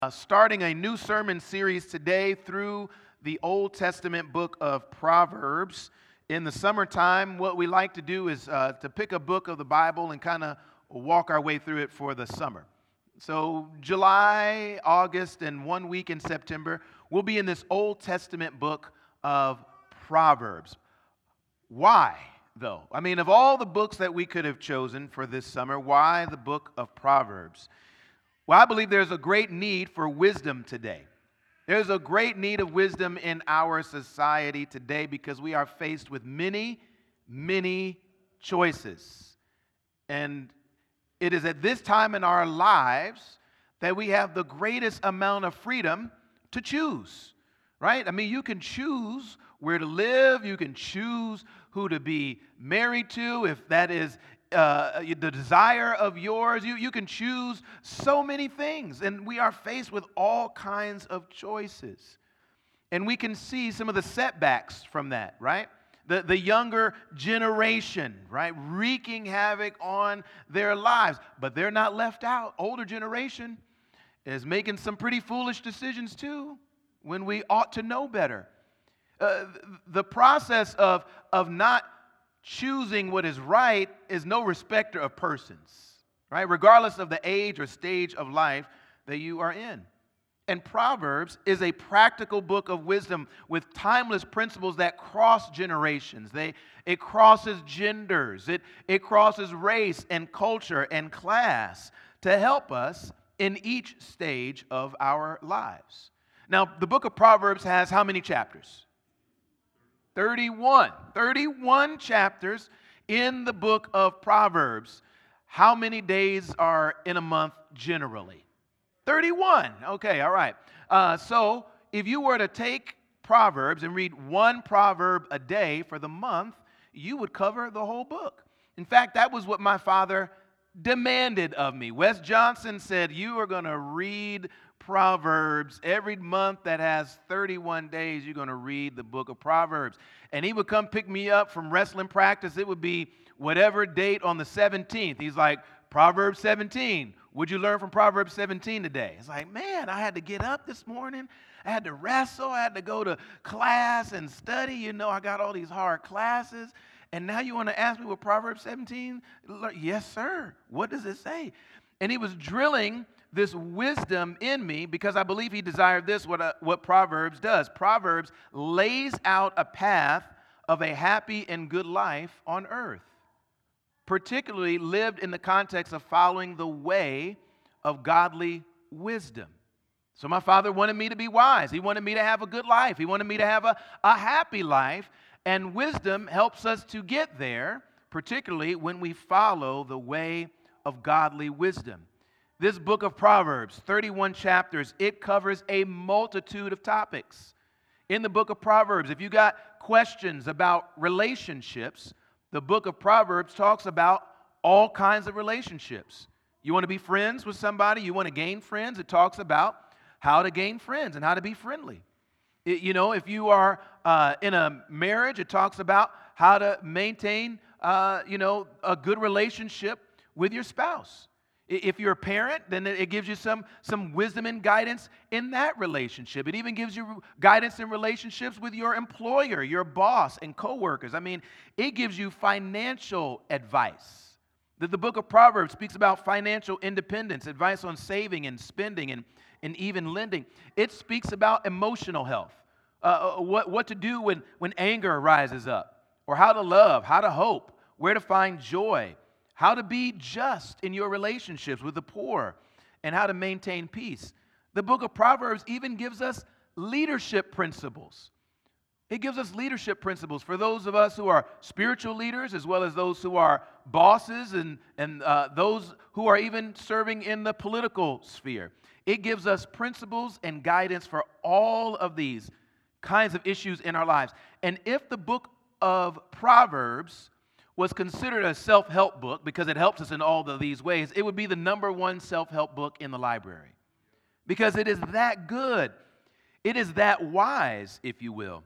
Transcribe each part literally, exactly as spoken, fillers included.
Uh, starting a new sermon series today through the Old Testament book of Proverbs. In the summertime, what we like to do is uh, to pick a book of the Bible and kind of walk our way through it for the summer. So July, August, and one week in September, we'll be in this Old Testament book of Proverbs. Why, though? I mean, of all the books that we could have chosen for this summer, why the book of Proverbs? Well, I believe there's a great need for wisdom today. There's a great need of wisdom in our society today because we are faced with many, many choices. And it is at this time in our lives that we have the greatest amount of freedom to choose, right? I mean, you can choose where to live. You can choose who to be married to, if that is Uh, the desire of yours. You, you can choose so many things, and we are faced with all kinds of choices. And we can see some of the setbacks from that, right? The, the younger generation, right, wreaking havoc on their lives, but they're not left out. Older generation is making some pretty foolish decisions too, when we ought to know better. Uh, the process of, of not choosing what is right is no respecter of persons, right? Regardless of the age or stage of life that you are in. And Proverbs is a practical book of wisdom with timeless principles that cross generations. They, it crosses genders. It, it crosses race and culture and class to help us in each stage of our lives. Now, the book of Proverbs has how many chapters? thirty-one. thirty-one chapters in the book of Proverbs. How many days are in a month generally? thirty-one. Okay, all right. Uh, so if you were to take Proverbs and read one proverb a day for the month, you would cover the whole book. In fact, that was what my father demanded of me. Wes Johnson said, you are going to read Proverbs every month that has thirty-one days. You're going to read the book of Proverbs. And he would come pick me up from wrestling practice. It would be whatever date on the seventeenth. He's like, Proverbs seventeen. Would you learn from Proverbs seventeen today? It's like, man, I had to get up this morning. I had to wrestle. I had to go to class and study. You know, I got all these hard classes. And now you want to ask me what Proverbs seventeen? Yes, sir. What does it say? And he was drilling this wisdom in me because I believe he desired this, what, uh, what Proverbs does. Proverbs lays out a path of a happy and good life on earth, particularly lived in the context of following the way of godly wisdom. So my father wanted me to be wise. He wanted me to have a good life. He wanted me to have a, a happy life. And wisdom helps us to get there, particularly when we follow the way of godly wisdom. This book of Proverbs, thirty-one chapters, it covers a multitude of topics. In the book of Proverbs, if you got questions about relationships, the book of Proverbs talks about all kinds of relationships. You want to be friends with somebody? You want to gain friends? It talks about how to gain friends and how to be friendly. It, you know, if you are uh, in a marriage, it talks about how to maintain, uh, you know, a good relationship with your spouse. If you're a parent, then it gives you some, some wisdom and guidance in that relationship. It even gives you guidance in relationships with your employer, your boss, and coworkers. I mean, it gives you financial advice. The, the book of Proverbs speaks about financial independence, advice on saving and spending and, and even lending. It speaks about emotional health, uh, what, what to do when, when anger rises up, or how to love, how to hope, where to find joy, how to be just in your relationships with the poor, and how to maintain peace. The book of Proverbs even gives us leadership principles. It gives us leadership principles for those of us who are spiritual leaders, as well as those who are bosses and, and uh, those who are even serving in the political sphere. It gives us principles and guidance for all of these kinds of issues in our lives. And if the book of Proverbs was considered a self-help book because it helps us in all of these ways, it would be the number one self-help book in the library because it is that good. It is that wise, if you will.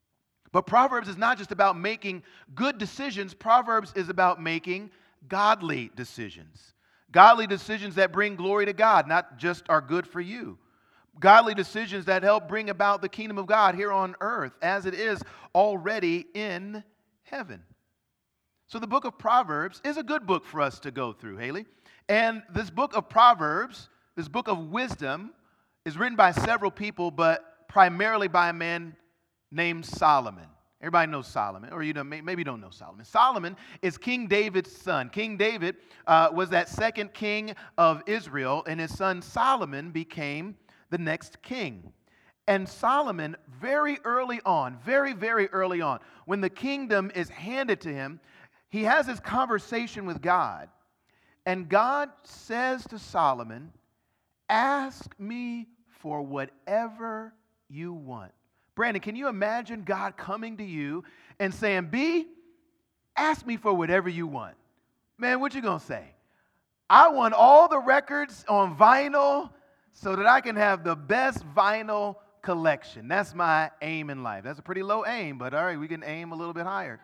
But Proverbs is not just about making good decisions. Proverbs is about making godly decisions. Godly decisions that bring glory to God, not just are good for you. godly decisions that help bring about the kingdom of God here on earth as it is already in heaven. So the book of Proverbs is a good book for us to go through, Haley. And this book of Proverbs, this book of wisdom, is written by several people, but primarily by a man named Solomon. Everybody knows Solomon, or you know, maybe you don't know Solomon. Solomon is King David's son. King David uh, was that second king of Israel, and his son Solomon became the next king. And Solomon, very early on, very, very early on, when the kingdom is handed to him, he has this conversation with God. And God says to Solomon, ask me for whatever you want. Brandon, can you imagine God coming to you and saying, B, ask me for whatever you want? Man, what you gonna say? I want all the records on vinyl so that I can have the best vinyl collection. That's my aim in life. That's a pretty low aim, but all right, we can aim a little bit higher.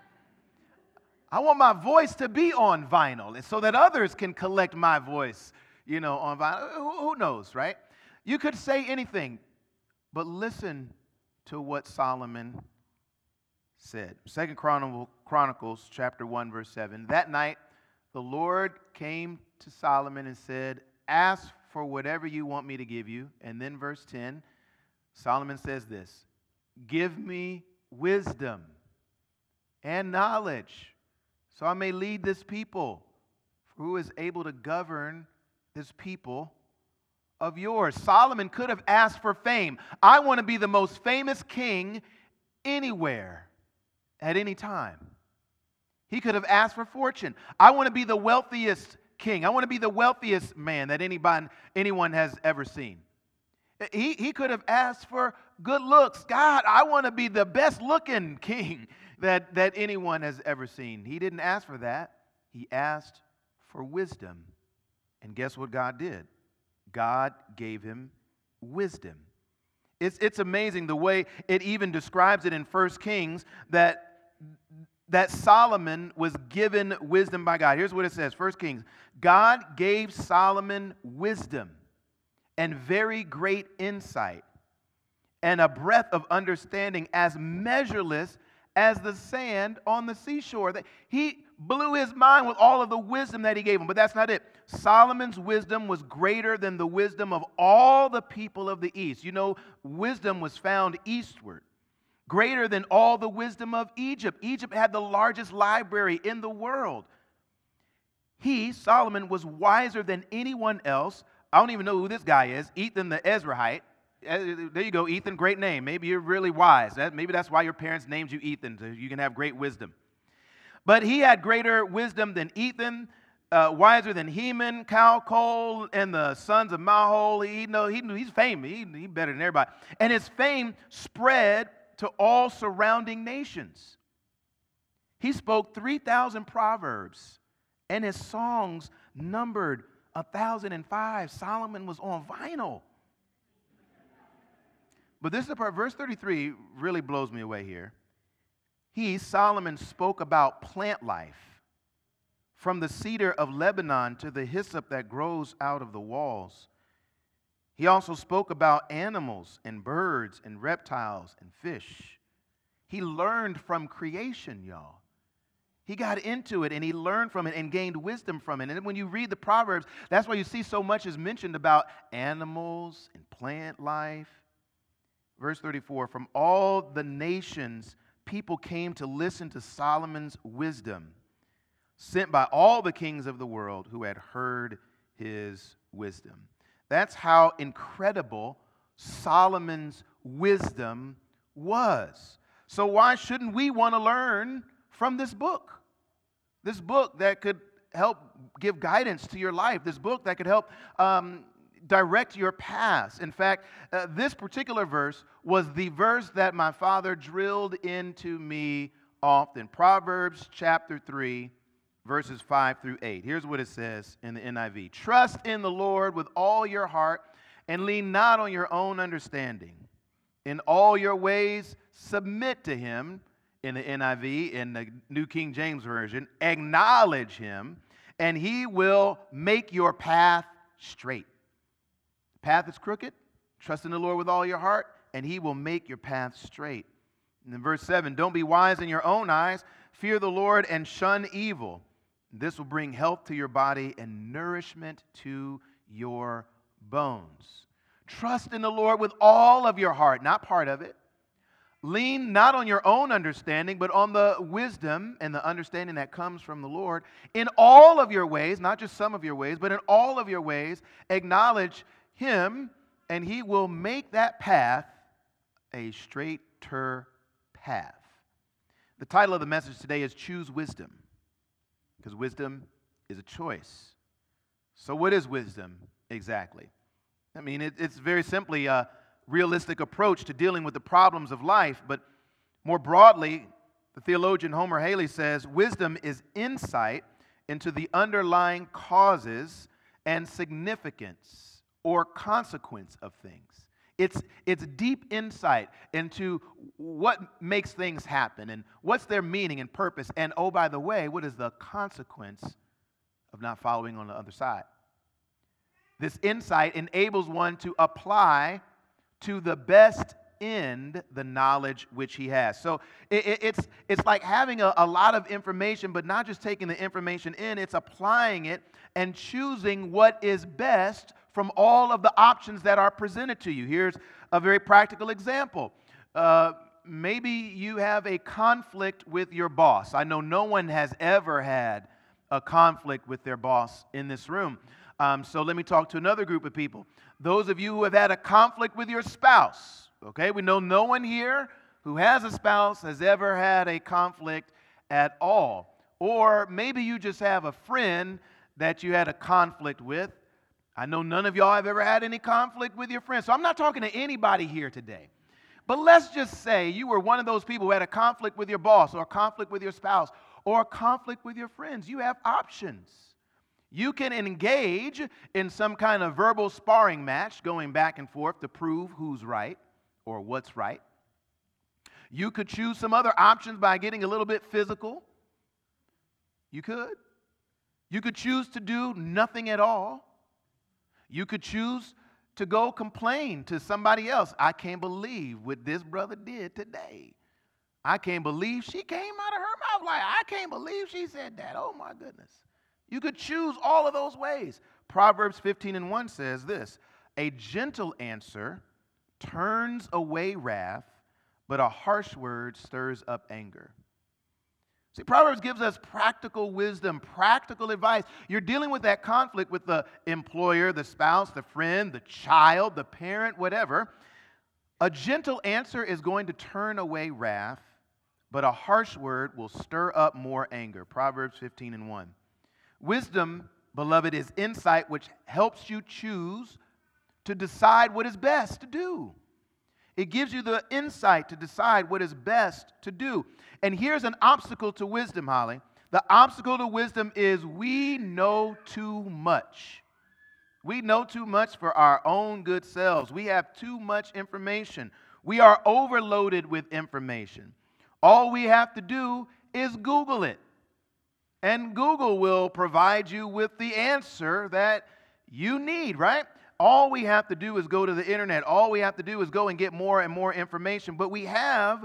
I want my voice to be on vinyl so that others can collect my voice, you know, on vinyl. Who, who knows, right? You could say anything, but listen to what Solomon said. Second Chronicles chapter one, verse seven. That night, the Lord came to Solomon and said, ask for whatever you want me to give you. And then verse ten, Solomon says this, give me wisdom and knowledge, so I may lead this people. For who is able to govern this people of yours? Solomon could have asked for fame. I want to be the most famous king anywhere, at any time. He could have asked for fortune. I want to be the wealthiest king. I want to be the wealthiest man that anybody, anyone has ever seen. He, he could have asked for good looks. God, I want to be the best looking king that, that anyone has ever seen. He didn't ask for that. He asked for wisdom. And guess what God did? God gave him wisdom. It's, it's amazing the way it even describes it in First Kings that, that Solomon was given wisdom by God. Here's what it says, First Kings. God gave Solomon wisdom and very great insight and a breadth of understanding as measureless as the sand on the seashore. He blew his mind with all of the wisdom that he gave him, but that's not it. Solomon's wisdom was greater than the wisdom of all the people of the East. You know, wisdom was found eastward. Greater than all the wisdom of Egypt. Egypt had the largest library in the world. He, Solomon, was wiser than anyone else. I don't even know who this guy is, Ethan the Ezrahite. There you go, Ethan, great name. Maybe you're really wise. That, maybe that's why your parents named you Ethan, so you can have great wisdom. But he had greater wisdom than Ethan, uh, wiser than Heman, Calcol, and the sons of Mahol. He, know, he, he's famous. He, he's better than everybody. And his fame spread to all surrounding nations. He spoke three thousand proverbs, and his songs numbered one thousand five. Solomon was on vinyl. But this is the part, verse thirty-three really blows me away here. He, Solomon, spoke about plant life, from the cedar of Lebanon to the hyssop that grows out of the walls. He also spoke about animals and birds and reptiles and fish. He learned from creation, y'all. He got into it and he learned from it and gained wisdom from it. And when you read the Proverbs, that's why you see so much is mentioned about animals and plant life. Verse thirty-four, from all the nations, people came to listen to Solomon's wisdom, sent by all the kings of the world who had heard his wisdom. That's how incredible Solomon's wisdom was. So why shouldn't we want to learn from this book? This book that could help give guidance to your life. This book that could help um, direct your paths. In fact, uh, this particular verse was the verse that my father drilled into me often. Proverbs chapter three, verses five through eight. Here's what it says in the N I V. Trust in the Lord with all your heart and lean not on your own understanding. In all your ways, submit to him. In the N I V, in the New King James Version, acknowledge him, and he will make your path straight. The path is crooked, Trust in the Lord with all your heart, and he will make your path straight. And then verse seven, don't be wise in your own eyes. Fear the Lord and shun evil. This will bring health to your body and nourishment to your bones. Trust in the Lord with all of your heart, not part of it. Lean not on your own understanding, but on the wisdom and the understanding that comes from the Lord. In all of your ways, not just some of your ways, but in all of your ways, acknowledge him, and he will make that path a straighter path. The title of the message today is Choose Wisdom, because wisdom is a choice. So what is wisdom exactly? I mean, it, it's very simply a realistic approach to dealing with the problems of life, but more broadly, the theologian Homer Haley says, wisdom is insight into the underlying causes and significance or consequence of things. It's, it's deep insight into what makes things happen and what's their meaning and purpose, and oh, by the way, what is the consequence of not following on the other side? This insight enables one to apply to the best end the knowledge which he has. So it, it, it's, it's like having a, a lot of information, but not just taking the information in, it's applying it and choosing what is best from all of the options that are presented to you. Here's a very practical example. Uh, maybe you have a conflict with your boss. I know no one has ever had a conflict with their boss in this room. Um, so let me talk to another group of people. Those of you who have had a conflict with your spouse, okay? We know no one here who has a spouse has ever had a conflict at all. Or maybe you just have a friend that you had a conflict with. I know none of y'all have ever had any conflict with your friends. So I'm not talking to anybody here today. But let's just say you were one of those people who had a conflict with your boss or a conflict with your spouse or a conflict with your friends. You have options. You can engage in some kind of verbal sparring match, going back and forth to prove who's right or what's right. You could choose some other options by getting a little bit physical. You could. You could choose to do nothing at all. You could choose to go complain to somebody else. I can't believe what this brother did today. I can't believe she came out of her mouth like, I can't believe she said that. Oh my goodness. You could choose all of those ways. Proverbs fifteen and one says this, a gentle answer turns away wrath, but a harsh word stirs up anger. See, Proverbs gives us practical wisdom, practical advice. You're dealing with that conflict with the employer, the spouse, the friend, the child, the parent, whatever. A gentle answer is going to turn away wrath, but a harsh word will stir up more anger. Proverbs fifteen and one. Wisdom, beloved, is insight which helps you choose to decide what is best to do. It gives you the insight to decide what is best to do. And here's an obstacle to wisdom, Holly. The obstacle to wisdom is we know too much. We know too much for our own good selves. We have too much information. We are overloaded with information. All we have to do is Google it. And Google will provide you with the answer that you need, right? All we have to do is go to the internet. All we have to do is go and get more and more information. But we have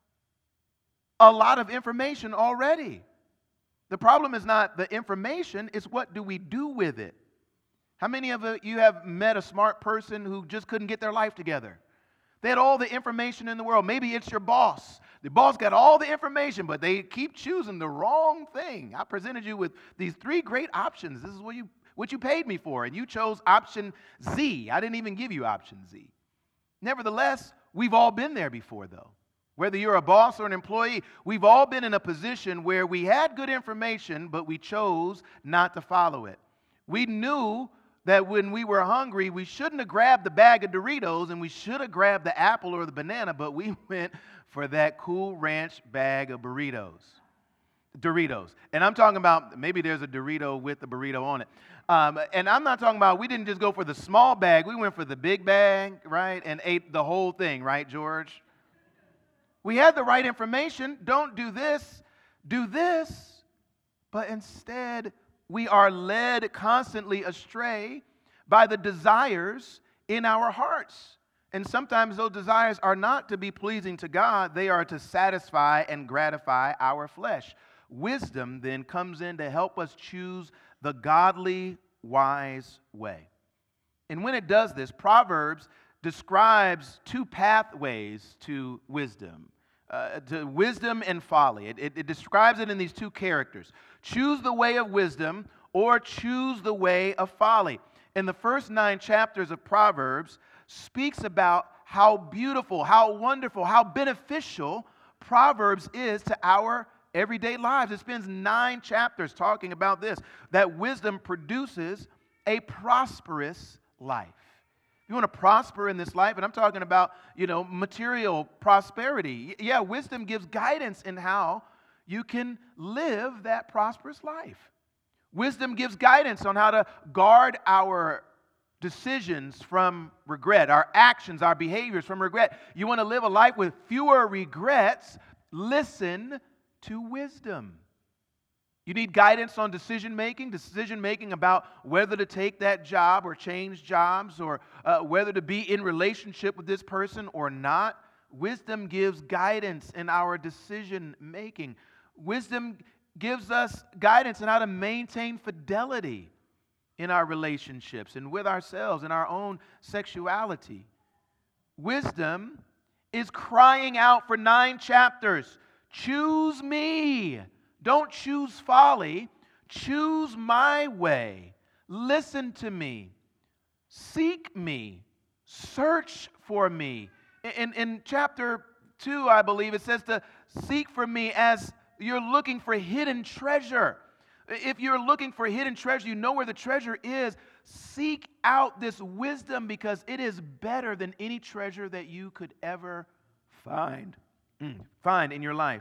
a lot of information already. The problem is not the information, it's what do we do with it? How many of you have met a smart person who just couldn't get their life together? They had all the information in the world. Maybe it's your boss. The boss got all the information, but they keep choosing the wrong thing. I presented you with these three great options. This is what you what you paid me for, and you chose option Z. I didn't even give you option Z. Nevertheless, we've all been there before, though. Whether you're a boss or an employee, we've all been in a position where we had good information, but we chose not to follow it. We knew that when we were hungry, we shouldn't have grabbed the bag of Doritos and we should have grabbed the apple or the banana, but we went for that Cool Ranch bag of burritos. Doritos. And I'm talking about, maybe there's a Dorito with the burrito on it. Um, and I'm not talking about, we didn't just go for the small bag. We went for the big bag, right? And ate the whole thing, right, George? We had the right information. Don't do this, do this. But instead, we are led constantly astray by the desires in our hearts. And sometimes those desires are not to be pleasing to God, they are to satisfy and gratify our flesh. Wisdom then comes in to help us choose the godly, wise way. And when it does this, Proverbs describes two pathways to wisdom, uh, to wisdom and folly. It, it, it describes it in these two characters. Choose the way of wisdom or choose the way of folly. In the first nine chapters of Proverbs, speaks about how beautiful, how wonderful, how beneficial Proverbs is to our everyday lives. It spends nine chapters talking about this, that wisdom produces a prosperous life. You want to prosper in this life, and I'm talking about, you know, material prosperity. Yeah, wisdom gives guidance in how you can live that prosperous life. Wisdom gives guidance on how to guard our decisions from regret, our actions, our behaviors from regret. You want to live a life with fewer regrets? Listen to wisdom. You need guidance on decision making, decision making about whether to take that job or change jobs, or uh, whether to be in relationship with this person or not. Wisdom gives guidance in our decision making. Wisdom gives us guidance on how to maintain fidelity in our relationships and with ourselves and our own sexuality. Wisdom is crying out for nine chapters. Choose me. Don't choose folly. Choose my way. Listen to me. Seek me. Search for me. In, in chapter two, I believe, it says to seek for me as you're looking for hidden treasure. If you're looking for hidden treasure, you know where the treasure is. Seek out this wisdom because it is better than any treasure that you could ever find. Mm, find in your life.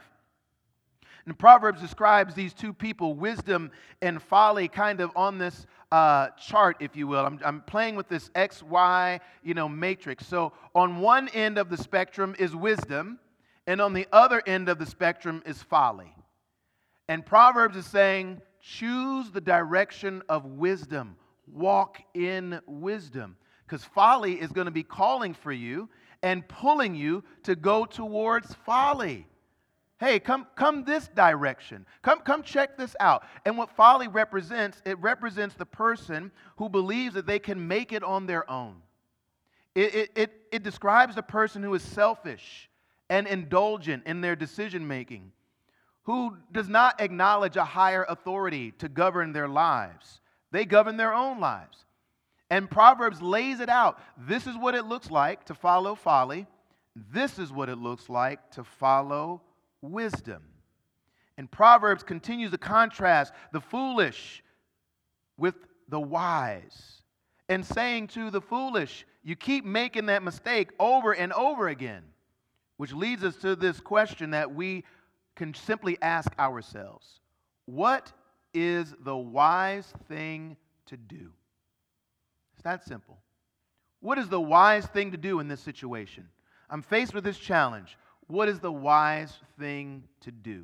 And Proverbs describes these two people, wisdom and folly, kind of on this uh, chart, if you will. I'm, I'm playing with this X, Y, you know, matrix. So on one end of the spectrum is wisdom, and on the other end of the spectrum is folly. And Proverbs is saying, choose the direction of wisdom. Walk in wisdom. Because folly is going to be calling for you and pulling you to go towards folly. Hey, come come this direction. Come, come check this out. And what folly represents, it represents the person who believes that they can make it on their own. It, it, it, it describes the person who is selfish and indulgent in their decision making, who does not acknowledge a higher authority to govern their lives. They govern their own lives. And Proverbs lays it out. This is what it looks like to follow folly. This is what it looks like to follow wisdom. And Proverbs continues to contrast the foolish with the wise, and saying to the foolish, you keep making that mistake over and over again, which leads us to this question that we can simply ask ourselves. What is the wise thing to do? It's that simple. What is the wise thing to do in this situation? I'm faced with this challenge. What is the wise thing to do?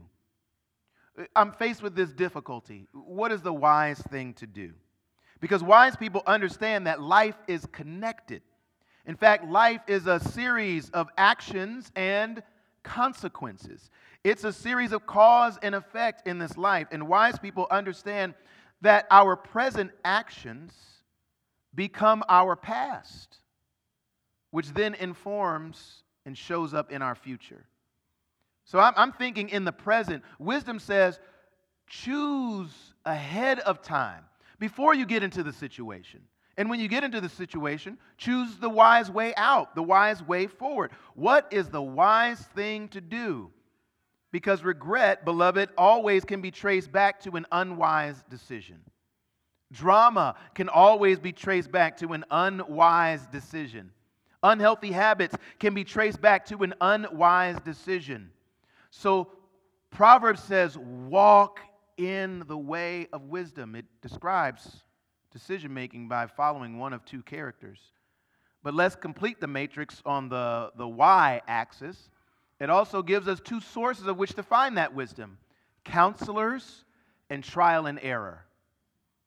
I'm faced with this difficulty. What is the wise thing to do? Because wise people understand that life is connected. In fact, life is a series of actions and consequences. It's a series of cause and effect in this life. And wise people understand that our present actions become our past, which then informs and shows up in our future. So I'm, I'm thinking in the present. Wisdom says, choose ahead of time before you get into the situation. And when you get into the situation, choose the wise way out, the wise way forward. What is the wise thing to do? Because regret, beloved, always can be traced back to an unwise decision. Drama can always be traced back to an unwise decision. Unhealthy habits can be traced back to an unwise decision. So Proverbs says, walk in the way of wisdom. It describes decision-making by following one of two characters. But let's complete the matrix on the, the y-axis. It also gives us two sources of which to find that wisdom: counselors and trial and error.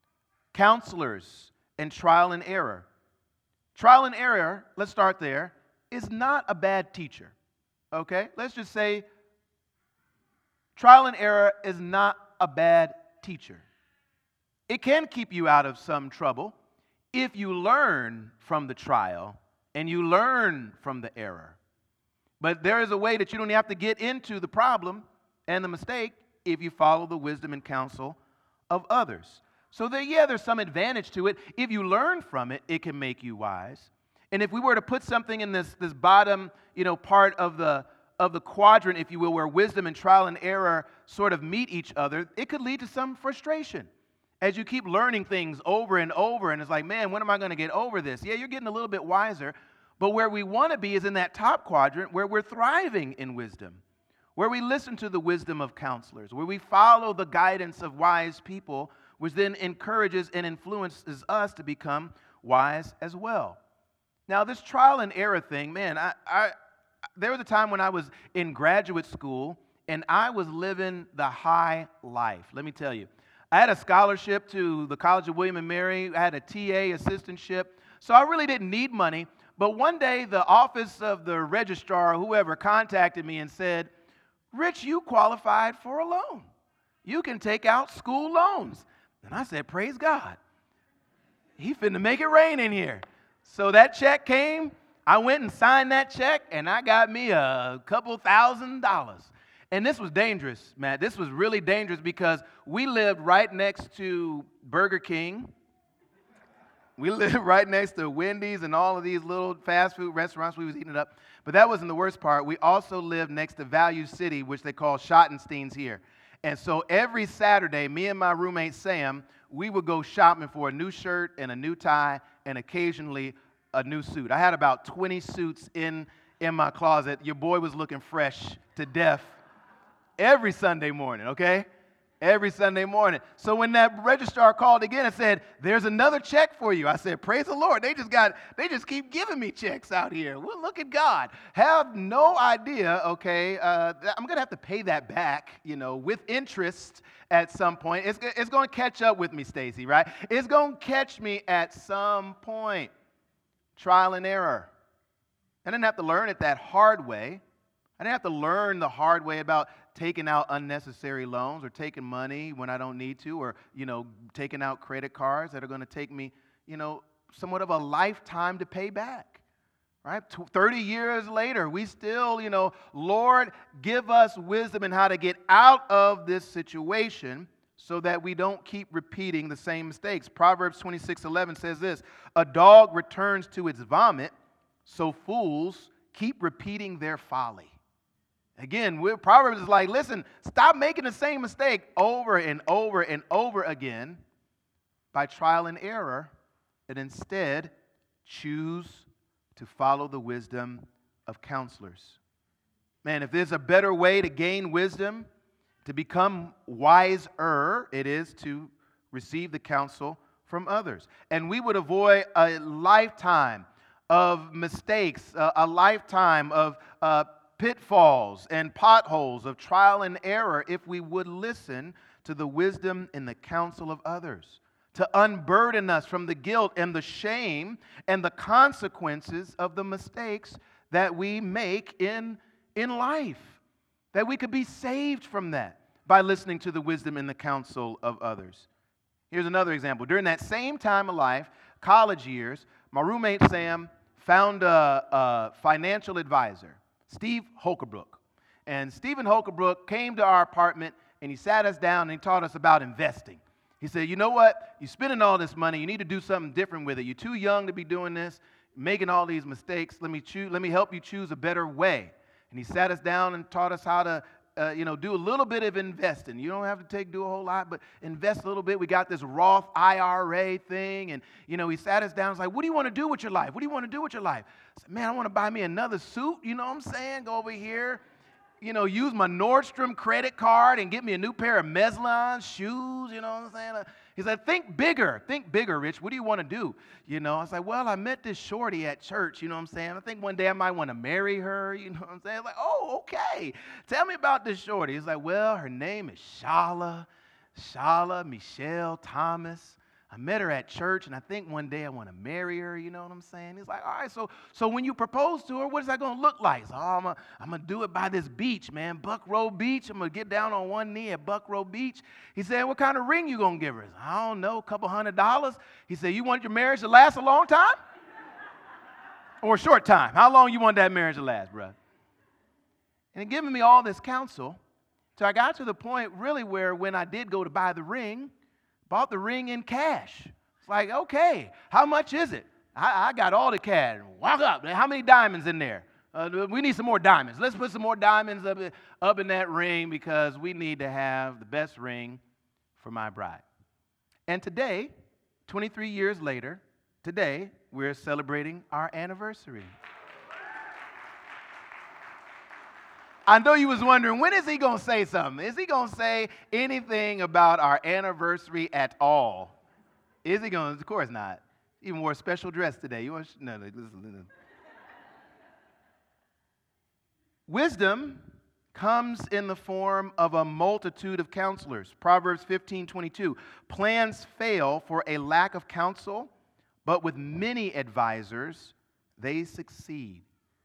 Counselors and trial and error. Trial and error, let's start there, is not a bad teacher. Okay? Let's just say trial and error is not a bad teacher. It can keep you out of some trouble if you learn from the trial and you learn from the error. But there is a way that you don't have to get into the problem and the mistake if you follow the wisdom and counsel of others. So there, yeah, there's some advantage to it. If you learn from it, it can make you wise. And if we were to put something in this, this bottom, you know, part of the of the quadrant, if you will, where wisdom and trial and error sort of meet each other, it could lead to some frustration. As you keep learning things over and over, and it's like, man, when am I going to get over this? Yeah, you're getting a little bit wiser, but where we want to be is in that top quadrant where we're thriving in wisdom, where we listen to the wisdom of counselors, where we follow the guidance of wise people, which then encourages and influences us to become wise as well. Now, this trial and error thing, man, I, I there was a time when I was in graduate school, and I was living the high life. Let me tell you. I had a scholarship to the College of William and Mary. I had a T A assistantship. So I really didn't need money. But one day, the office of the registrar or whoever contacted me and said, Rich, you qualified for a loan. You can take out school loans. And I said, praise God. He finna make it rain in here. So that check came. I went and signed that check, and I got me a couple thousand dollars. And this was dangerous, Matt. This was really dangerous because we lived right next to Burger King. We lived right next to Wendy's and all of these little fast food restaurants. We was eating it up. But that wasn't the worst part. We also lived next to Value City, which they call Schottenstein's here. And so every Saturday, me and my roommate Sam, we would go shopping for a new shirt and a new tie and occasionally a new suit. I had about twenty suits in, in my closet. Your boy was looking fresh to death every Sunday morning, okay? Every Sunday morning. So when that registrar called again and said, there's another check for you, I said, praise the Lord. They just got, they just keep giving me checks out here. Well, look at God. Have no idea, okay, uh, I'm going to have to pay that back, you know, with interest at some point. It's, it's going to catch up with me, Stacy, right? It's going to catch me at some point. Trial and error. I didn't have to learn it that hard way. I didn't have to learn the hard way about taking out unnecessary loans or taking money when I don't need to, or, you know, taking out credit cards that are going to take me, you know, somewhat of a lifetime to pay back, right? thirty years later, we still, you know, Lord, give us wisdom in how to get out of this situation so that we don't keep repeating the same mistakes. Proverbs twenty-six eleven says this, a dog returns to its vomit, so fools keep repeating their folly. Again, we're, Proverbs is like, listen, stop making the same mistake over and over and over again by trial and error, and instead choose to follow the wisdom of counselors. Man, if there's a better way to gain wisdom, to become wiser, it is to receive the counsel from others. And we would avoid a lifetime of mistakes, uh, a lifetime of uh, pitfalls and potholes of trial and error if we would listen to the wisdom and the counsel of others, to unburden us from the guilt and the shame and the consequences of the mistakes that we make in, in life, that we could be saved from that by listening to the wisdom and the counsel of others. Here's another example. During that same time of life, college years, my roommate Sam found a, a financial advisor, Steve Holkerbrook. And Stephen Holkerbrook came to our apartment and he sat us down and he taught us about investing. He said, you know what? You're spending all this money. You need to do something different with it. You're too young to be doing this, making all these mistakes. Let me choose, let me help you choose a better way. And he sat us down and taught us how to Uh, you know, do a little bit of investing. You don't have to take do a whole lot, but invest a little bit. We got this Roth I R A thing, and you know, he sat us down. He's like, "What do you want to do with your life? What do you want to do with your life?" I said, "Man, I want to buy me another suit." You know what I'm saying? Go over here, you know, use my Nordstrom credit card and get me a new pair of Meslon shoes. You know what I'm saying? He said, "Think bigger. Think bigger, Rich. What do you want to do?" You know, I was like, "Well, I met this shorty at church. You know what I'm saying? I think one day I might want to marry her." You know what I'm saying? Like, "Oh, okay. Tell me about this shorty." He's like, "Well, her name is Shala, Shala Michelle Thomas." I met her at church, and I think one day I want to marry her, you know what I'm saying? He's like, all right, so so when you propose to her, what is that going to look like? So, oh, I'm going I'm to do it by this beach, man, Buckrow Beach. I'm going to get down on one knee at Buckrow Beach. He said, what kind of ring you going to give her? I, said, I don't know, a couple hundred dollars. He said, you want your marriage to last a long time? Or a short time? How long you want that marriage to last, bro? And he giving me all this counsel. So I got to the point really where when I did go to buy the ring, bought the ring in cash. It's like, okay, how much is it? I, I got all the cash. Walk up. How many diamonds in there? Uh, we need some more diamonds. Let's put some more diamonds up, up in that ring because we need to have the best ring for my bride. And today, twenty-three years later, today, we're celebrating our anniversary. I know you was wondering, when is he going to say something? Is he going to say anything about our anniversary at all? Is he going to? Of course not. Even wore a special dress today. You want? No, no, listen, listen. Wisdom comes in the form of a multitude of counselors. Proverbs fifteen twenty-two. Plans fail for a lack of counsel, but with many advisors, they succeed.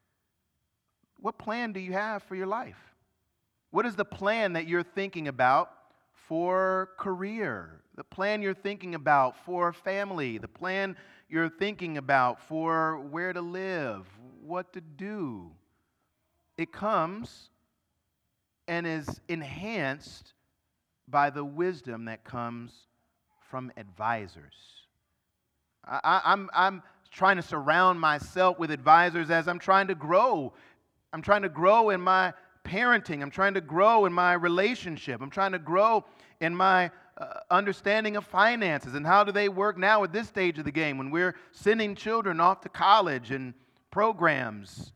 What plan do you have for your life? What is the plan that you're thinking about for career? The plan you're thinking about for family? The plan you're thinking about for where to live? What to do? It comes and is enhanced by the wisdom that comes from advisors. I, I, I'm, I'm trying to surround myself with advisors as I'm trying to grow. I'm trying to grow in my parenting. I'm trying to grow in my relationship. I'm trying to grow in my uh, understanding of finances and how do they work now at this stage of the game when we're sending children off to college and programs.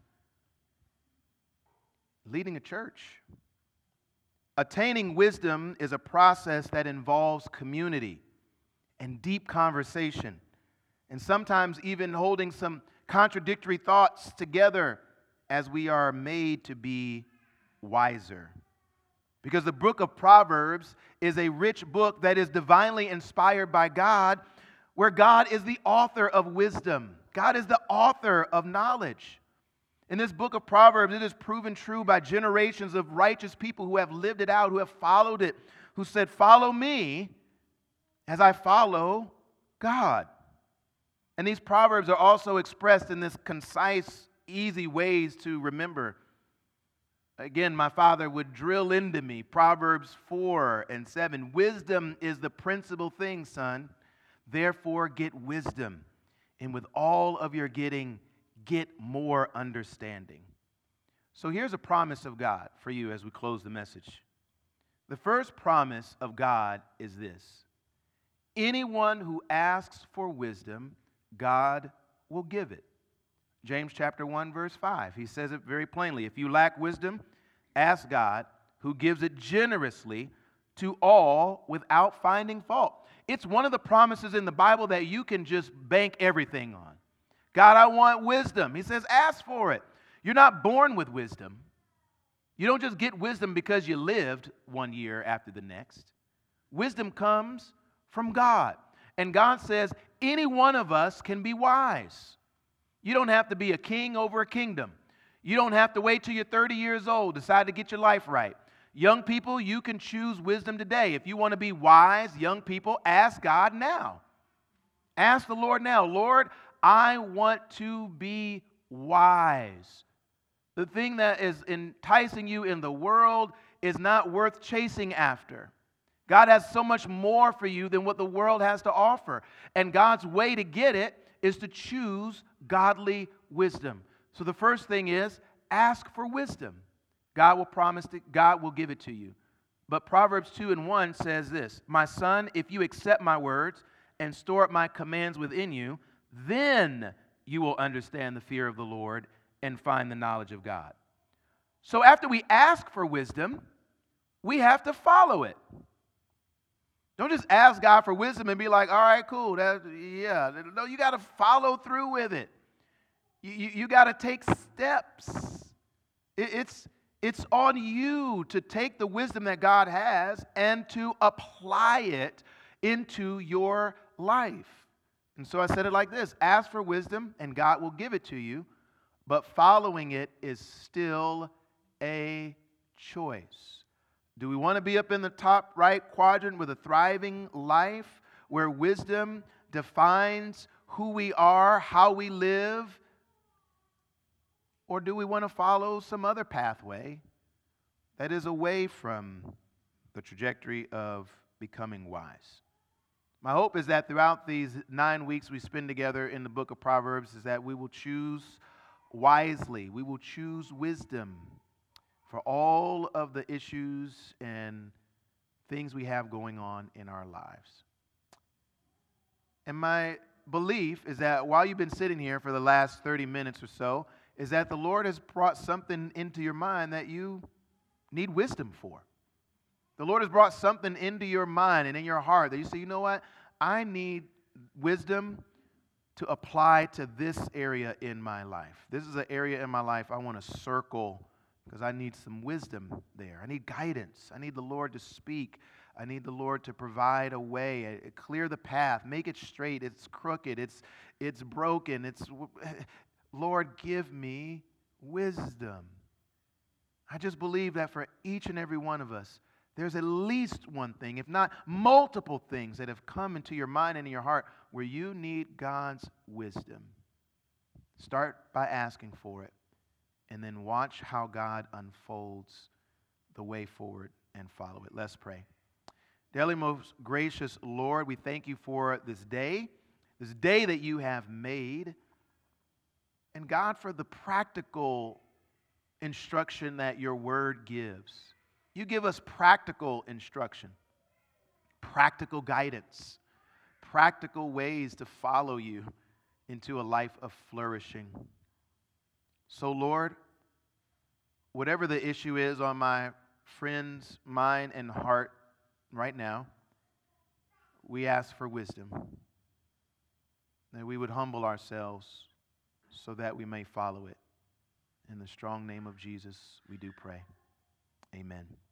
Leading a church. Attaining wisdom is a process that involves community and deep conversation, and sometimes even holding some contradictory thoughts together as we are made to be wiser. Because the book of Proverbs is a rich book that is divinely inspired by God, where God is the author of wisdom. God is the author of knowledge. In this book of Proverbs, it is proven true by generations of righteous people who have lived it out, who have followed it, who said, follow me as I follow God. And these proverbs are also expressed in this concise, easy ways to remember. Again, my father would drill into me Proverbs four and seven. Wisdom is the principal thing, son. Therefore, get wisdom. And with all of your getting, get more understanding. So here's a promise of God for you as we close the message. The first promise of God is this: anyone who asks for wisdom, God will give it. James chapter one, verse five. He says it very plainly. If you lack wisdom, ask God, who gives it generously to all without finding fault. It's one of the promises in the Bible that you can just bank everything on. God, I want wisdom. He says, ask for it. You're not born with wisdom. You don't just get wisdom because you lived one year after the next. Wisdom comes from God. And God says, any one of us can be wise. You don't have to be a king over a kingdom. You don't have to wait till you're thirty years old, decide to get your life right. Young people, you can choose wisdom today. If you want to be wise, young people, ask God now. Ask the Lord now. Lord, I want to be wise. The thing that is enticing you in the world is not worth chasing after. God has so much more for you than what the world has to offer. And God's way to get it is to choose godly wisdom. So the first thing is, ask for wisdom. God will promise that God will give it to you. But Proverbs two and one says this: my son, if you accept my words and store up my commands within you, then you will understand the fear of the Lord and find the knowledge of God. So after we ask for wisdom, we have to follow it. Don't just ask God for wisdom and be like, all right, cool. That, yeah. No, you got to follow through with it. You, you, you got to take steps. It, it's, it's on you to take the wisdom that God has and to apply it into your life. And so I said it like this: ask for wisdom and God will give it to you, but following it is still a choice. Do we want to be up in the top right quadrant with a thriving life where wisdom defines who we are, how we live? Or do we want to follow some other pathway that is away from the trajectory of becoming wise? My hope is that throughout these nine weeks we spend together in the book of Proverbs is that we will choose wisely. We will choose wisdom for all of the issues and things we have going on in our lives. And my belief is that while you've been sitting here for the last thirty minutes or so, is that the Lord has brought something into your mind that you need wisdom for. The Lord has brought something into your mind and in your heart that you say, you know what? I need wisdom to apply to this area in my life. This is an area in my life I want to circle because I need some wisdom there. I need guidance. I need the Lord to speak. I need the Lord to provide a way, uh, clear the path, make it straight. It's crooked. It's it's broken. It's Lord, give me wisdom. I just believe that for each and every one of us, there's at least one thing, if not multiple things, that have come into your mind and in your heart where you need God's wisdom. Start by asking for it, and then watch how God unfolds the way forward and follow it. Let's pray. Dearly most gracious Lord, we thank you for this day, this day that you have made. And God, for the practical instruction that your word gives. You give us practical instruction, practical guidance, practical ways to follow you into a life of flourishing. So, Lord, whatever the issue is on my friend's mind and heart right now, we ask for wisdom, that we would humble ourselves so that we may follow it. In the strong name of Jesus, we do pray. Amen.